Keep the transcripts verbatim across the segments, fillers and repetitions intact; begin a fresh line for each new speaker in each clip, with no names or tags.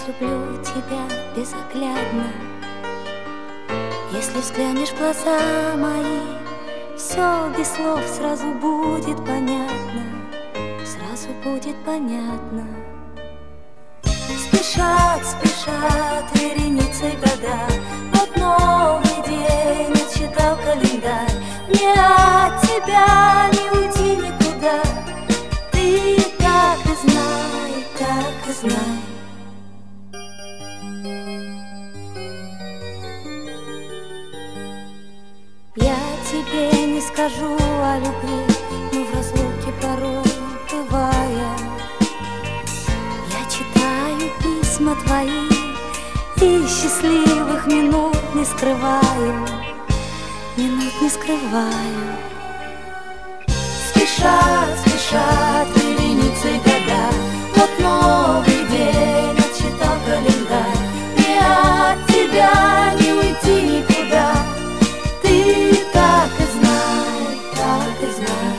люблю тебя безоглядно. Если взглянешь в глаза мои, все без слов сразу будет понятно, сразу будет понятно. Спешат, спешат вереницей года, вот новый день отсчитал календарь. Мне от тебя не уйти никуда, ты так и знай, так и знай. Я тебе не скажу о любви, но в разлуке порой бывая, я читаю письма твои и счастливых минут не скрываю, минут не скрываю. Спешат, спешат вереницей года, вот новый день отсчитал календарь. Мне от тебя не уйти никуда, ты так и знай, так и знай.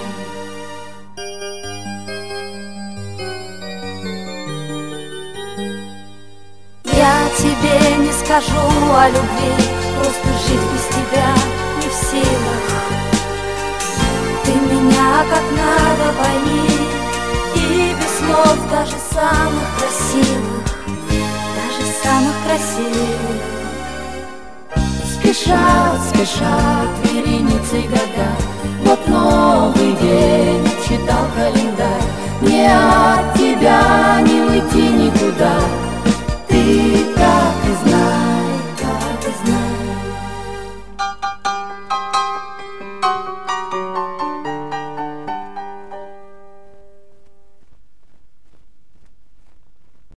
Я тебе не скажу о любви, просто жить без тебя не в силах. Ты меня как надо пойми, и без слов даже самых красивых, даже самых красивых. Спешат, спешат вереницей года, вот новый день отсчитал календарь. Мне от тебя не уйти никуда,